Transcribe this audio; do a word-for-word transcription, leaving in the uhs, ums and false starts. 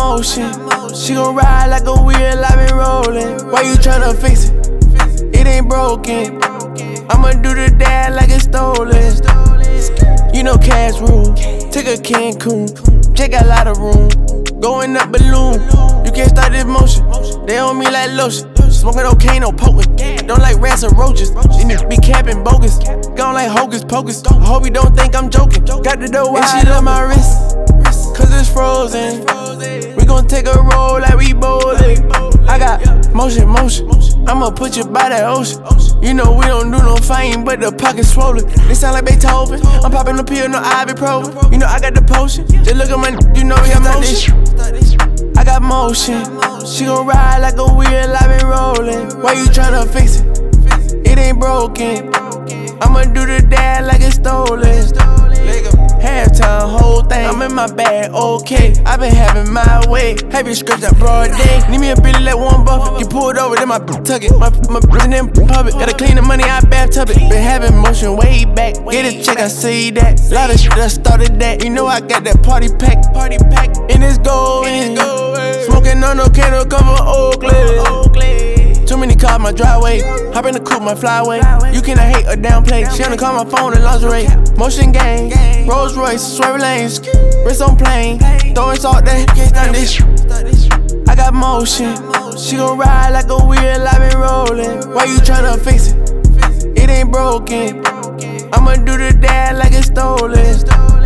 motion. She gon' ride like a wheel, I been rolling. Why you tryna fix it? It ain't broken. I'ma do the dad like it's stolen. You know cash rule. Take a Cancun. Jay got a lot of room. Going up balloon. You can't start this motion. They on me like lotion. Smoking cocaine, no potent. Don't like rats or roaches. These niggas be capping bogus. Gone like hocus pocus. I hope you don't think I'm joking. Got the dough wide. And she love my wrist, cause it's frozen. We gon' take a roll like we bowling. I got motion, motion. I'ma put you by that ocean. You know we don't do no fighting, but the pocket swollen. They sound like Beethoven. I'm popping the pill, no ibuprofen. You know I got the potion. Just look at my, you know we have motion. I got motion. She gon' ride like a wheel, I been rolling. Why you tryna fix it? It ain't broken. I'ma do the dad like it's stolen. Halftime, whole thing. I'm in my bag, okay. I been having my way. Heavy scripts at broad day. Need me a Billy like Warren Buffett. You pulled over, then my tuck it. My my in them public. Gotta clean the money, I bathtub it. Been having motion way back. Get a check, I say that. Lot of shit that started that. You know I got that party pack. Party pack. And it's going. Smoking on no candle cover Oakley. Too many cars my driveway. Hop in the coupe, my flyway. You cannot hate or downplay. She only call my phone in lingerie. Motion gang, Rolls Royce, swerve lanes, wrist on plane. Throwing salt that can't stop this. I got motion. She gon' ride like a wheel, I been rolling. Why you tryna fix it? It ain't broken. I'ma do the dad like it's stolen.